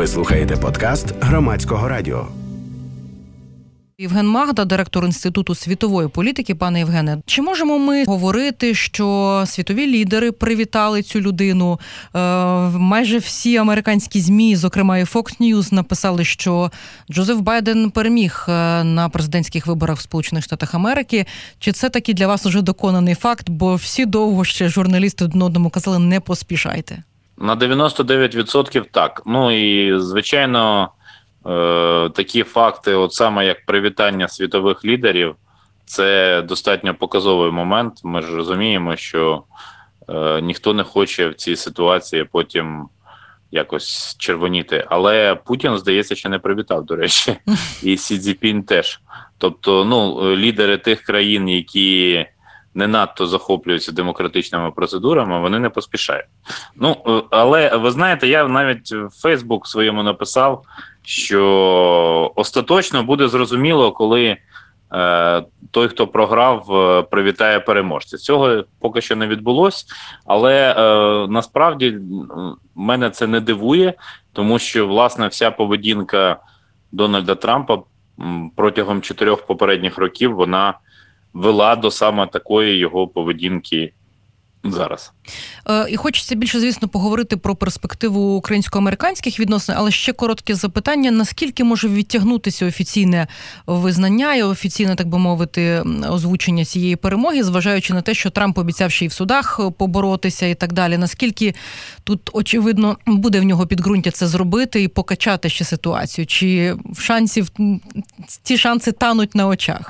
Ви слухаєте подкаст Громадського радіо. Євген Магда, директор Інституту світової політики. Пане Євгене, чи можемо ми говорити, що світові лідери привітали цю людину? Майже всі американські ЗМІ, зокрема і Fox News, написали, що Джозеф Байден переміг на президентських виборах в Сполучених Штатах Америки. Чи це таки для вас уже доконаний факт? Бо всі довго ще журналісти один одному казали, не поспішайте. На 99% так. Ну і, звичайно, такі факти, от саме як привітання світових лідерів, це достатньо показовий момент. Ми ж розуміємо, що ніхто не хоче в цій ситуації потім якось червоніти. Але Путін, здається, ще не привітав, до речі, і Сі Цзіньпін теж. Тобто, лідери тих країн, які не надто захоплюються демократичними процедурами, вони не поспішають. Але, ви знаєте, я навіть в Фейсбук своєму написав, що остаточно буде зрозуміло, коли той, хто програв, привітає переможця. Цього поки що не відбулося, але насправді мене це не дивує, тому що, власне, вся поведінка Дональда Трампа протягом 4 попередніх років, вона вела до саме такої його поведінки зараз. І хочеться більше, звісно, поговорити про перспективу українсько-американських відносин, але ще коротке запитання, наскільки може відтягнутися офіційне визнання і офіційне, так би мовити, озвучення цієї перемоги, зважаючи на те, що Трамп обіцяв ще й в судах поборотися і так далі. Наскільки тут, очевидно, буде в нього підґрунтя це зробити і покачати ще ситуацію? Чи ці шанси тануть на очах?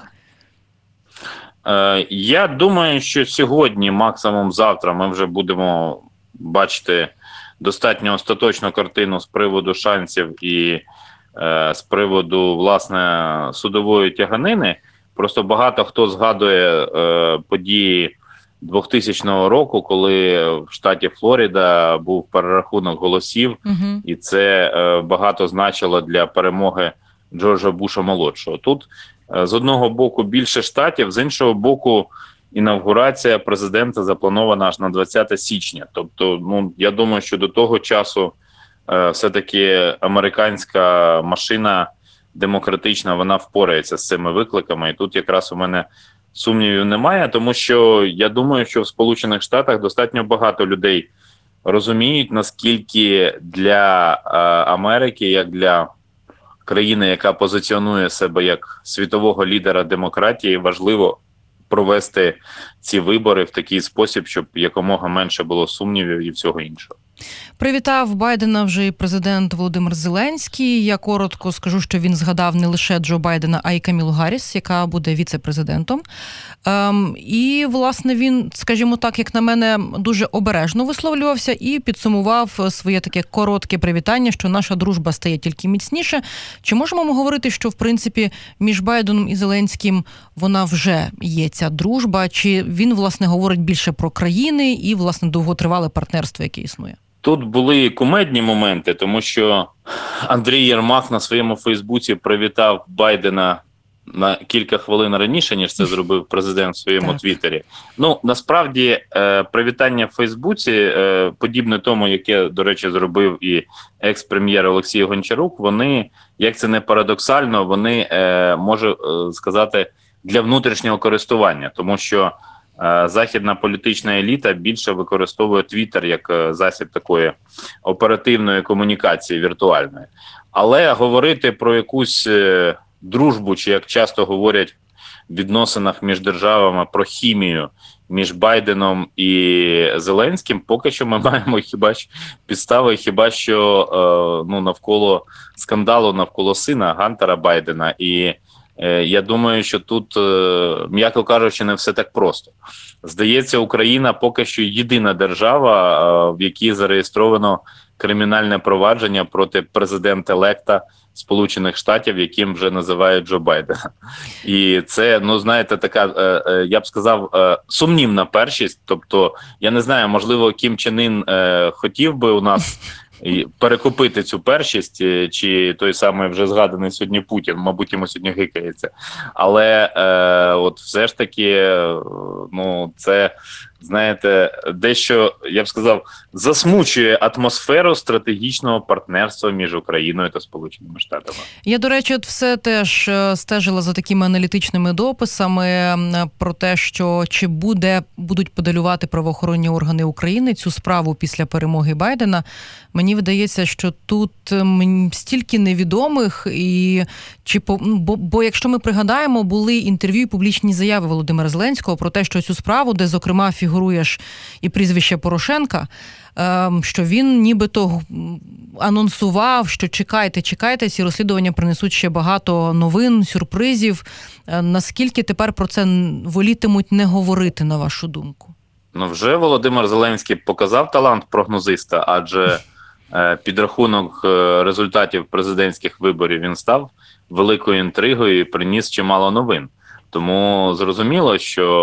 Я думаю, що сьогодні, максимум завтра, ми вже будемо бачити достатньо остаточну картину з приводу шансів і з приводу, власне, судової тяганини. Просто багато хто згадує події 2000 року, коли в штаті Флорида був перерахунок голосів, і це багато значило для перемоги Джорджа Буша-молодшого. Тут з одного боку більше штатів, з іншого боку інавгурація президента запланована аж на 20 січня. Тобто, я думаю, що до того часу все-таки американська машина демократична, вона впорається з цими викликами. І тут якраз у мене сумнівів немає, тому що я думаю, що в Сполучених Штатах достатньо багато людей розуміють, наскільки для Америки, як для країни, яка позиціонує себе як світового лідера демократії, важливо провести ці вибори в такий спосіб, щоб якомога менше було сумнівів і всього іншого. Привітав Байдена вже і президент Володимир Зеленський. Я коротко скажу, що він згадав не лише Джо Байдена, а й Камілу Гарріс, яка буде віце-президентом. І, власне, він, скажімо так, як на мене, дуже обережно висловлювався і підсумував своє таке коротке привітання, що наша дружба стає тільки міцніше. Чи можемо ми говорити, що, в принципі, між Байденом і Зеленським вона вже є, ця дружба? Чи він, власне, говорить більше про країни і, власне, довготривале партнерство, яке існує? Тут були кумедні моменти, тому що Андрій Єрмак на своєму Фейсбуці привітав Байдена на кілька хвилин раніше, ніж це зробив президент в своєму Твіттері. Насправді, привітання в Фейсбуці, подібне тому, яке, до речі, зробив і екс-прем'єр Олексій Гончарук, вони, як це не парадоксально, вони, можу сказати, для внутрішнього користування, тому що західна політична еліта більше використовує Твіттер як засіб такої оперативної комунікації віртуальної. Але говорити про якусь дружбу, чи як часто говорять в відносинах між державами, про хімію між Байденом і Зеленським, поки що ми маємо підстави навколо скандалу навколо сина Гантера Байдена. І я думаю, що тут, м'яко кажучи, не все так просто. Здається, Україна поки що єдина держава, в якій зареєстровано кримінальне провадження проти президента-електа Сполучених Штатів, яким вже називають Джо Байдена. І це, така, я б сказав, сумнівна першість. Тобто, я не знаю, можливо, Кім Чен Ін хотів би у нас перекупити цю першість, чи той самий вже згаданий сьогодні Путін, мабуть, йому сьогодні гикається. Але от все ж таки, це знаєте, дещо, я б сказав, засмучує атмосферу стратегічного партнерства між Україною та Сполученими Штатами. Я, до речі, от все теж стежила за такими аналітичними дописами про те, що чи будуть подалювати правоохоронні органи України цю справу після перемоги Байдена. Мені видається, що тут стільки невідомих, і бо якщо ми пригадаємо, були інтерв'ю і публічні заяви Володимира Зеленського про те, що цю справу, де, зокрема, фігурує ж і прізвище Порошенка, що він нібито анонсував, що чекайте, ці розслідування принесуть ще багато новин, сюрпризів. Наскільки тепер про це волітимуть не говорити, на вашу думку? Ну, вже Володимир Зеленський показав талант прогнозиста, адже підрахунок результатів президентських виборів він став великою інтригою і приніс чимало новин. Тому зрозуміло,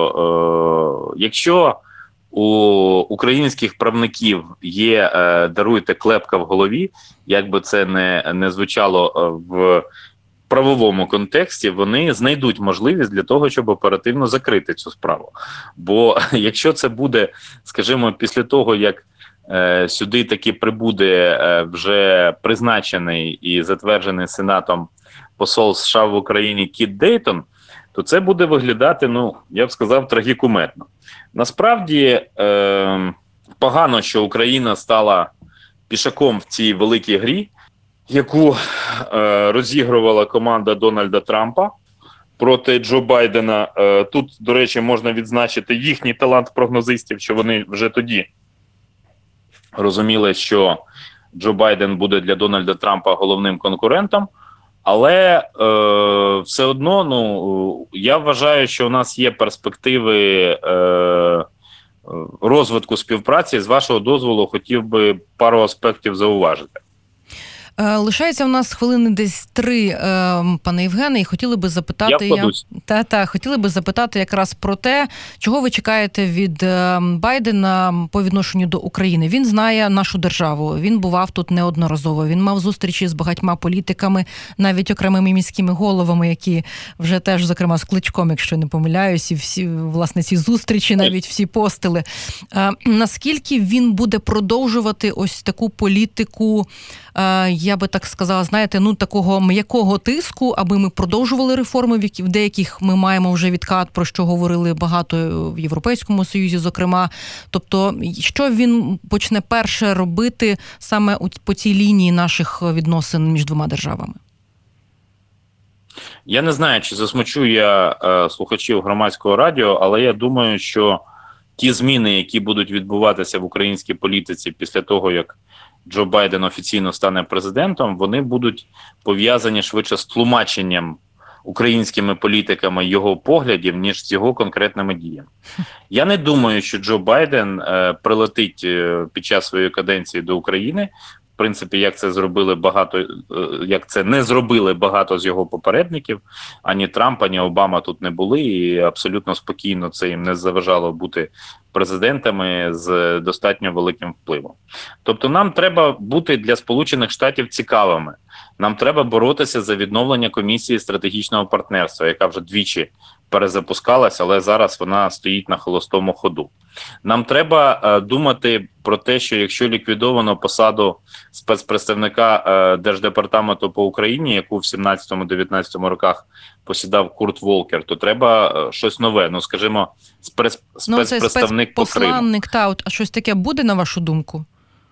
що якщо у українських правників є, даруйте, клепка в голові, як би це не звучало в правовому контексті, вони знайдуть можливість для того, щоб оперативно закрити цю справу. Бо якщо це буде, скажімо, після того, як сюди таки прибуде вже призначений і затверджений Сенатом посол США в Україні Кіт Дейтон, то це буде виглядати, ну, я б сказав, трагікумедно. Насправді, погано, що Україна стала пішаком в цій великій грі, яку розігрувала команда Дональда Трампа проти Джо Байдена. Тут, до речі, можна відзначити їхній талант прогнозистів, що вони вже тоді розуміли, що Джо Байден буде для Дональда Трампа головним конкурентом. Але все одно, ну, я вважаю, що у нас є перспективи розвитку співпраці. З вашого дозволу хотів би пару аспектів зауважити. Лишається в нас хвилини десь 3, пане Євгене, і хотіли би запитати... хотіли би запитати якраз про те, чого ви чекаєте від Байдена по відношенню до України. Він знає нашу державу, він бував тут неодноразово, він мав зустрічі з багатьма політиками, навіть окремими міськими головами, які вже теж, зокрема, з Кличком, якщо не помиляюсь, і всі, власне, ці зустрічі, навіть всі постили. Наскільки він буде продовжувати ось таку політику, я би так сказала, знаєте, ну, такого м'якого тиску, аби ми продовжували реформи, в деяких ми маємо вже відкат, про що говорили багато в Європейському Союзі, зокрема. Тобто, що він почне перше робити саме по цій лінії наших відносин між двома державами? Я не знаю, чи засмучу я слухачів громадського радіо, але я думаю, що ті зміни, які будуть відбуватися в українській політиці після того, як Джо Байден офіційно стане президентом, вони будуть пов'язані швидше з тлумаченням українськими політиками його поглядів, ніж з його конкретними діями. Я не думаю, що Джо Байден прилетить під час своєї каденції до України. В принципі, як це не зробили багато з його попередників. Ані Трамп, ані Обама тут не були, і абсолютно спокійно це їм не заважало бути президентами з достатньо великим впливом. Тобто нам треба бути для Сполучених Штатів цікавими. Нам треба боротися за відновлення Комісії стратегічного партнерства, яка вже двічі перезапускалась, але зараз вона стоїть на холостому ходу. Нам треба думати про те, що якщо ліквідовано посаду спецпредставника Держдепартаменту по Україні, яку в 17-19 роках посідав Курт Волкер, то треба щось нове. Ну, скажімо, спецпредставник по Криму. Посланник, а щось таке буде, на вашу думку?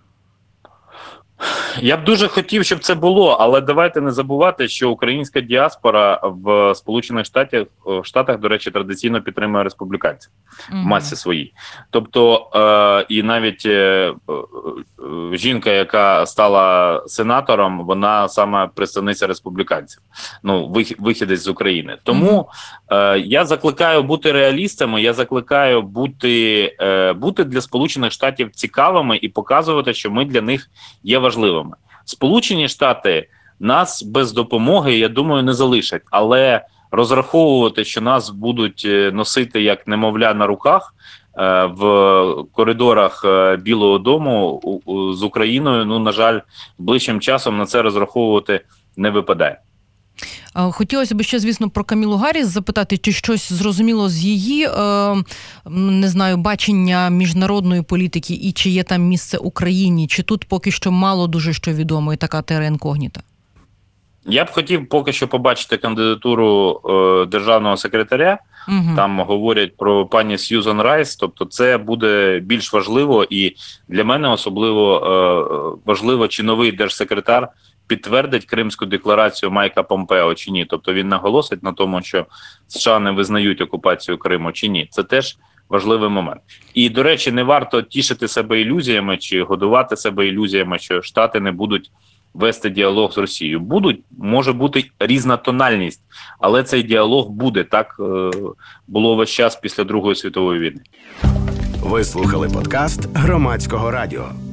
Я б дуже хотів, щоб це було, але давайте не забувати, що українська діаспора в Сполучених Штатах, до речі, традиційно підтримує республіканців в масі своїй. Тобто, і навіть жінка, яка стала сенатором, вона саме представниця республіканців, ну, вихідець з України. Тому я закликаю бути реалістами, я закликаю бути для Сполучених Штатів цікавими і показувати, що ми для них є важливими. Сполучені Штати нас без допомоги, я думаю, не залишать, але розраховувати, що нас будуть носити як немовля на руках в коридорах Білого дому з Україною, ну, на жаль, ближчим часом на це розраховувати не випадає. Хотілося б ще, звісно, про Камілу Гарріс запитати, чи щось зрозуміло з її, не знаю, бачення міжнародної політики і чи є там місце Україні, чи тут поки що мало дуже що відомо і така терра інкогніта? Я б хотів поки що побачити кандидатуру державного секретаря. Угу. Там говорять про пані Сьюзан Райс, тобто це буде більш важливо, і для мене особливо важливо, чи новий держсекретар підтвердить Кримську декларацію Майка Помпео чи ні. Тобто він наголосить на тому, що США не визнають окупацію Криму чи ні. Це теж важливий момент. І, до речі, не варто тішити себе ілюзіями чи годувати себе ілюзіями, що Штати не будуть вести діалог з Росією. Може бути різна тональність, але цей діалог буде. Так було весь час після Другої світової війни. Ви слухали подкаст Громадського радіо.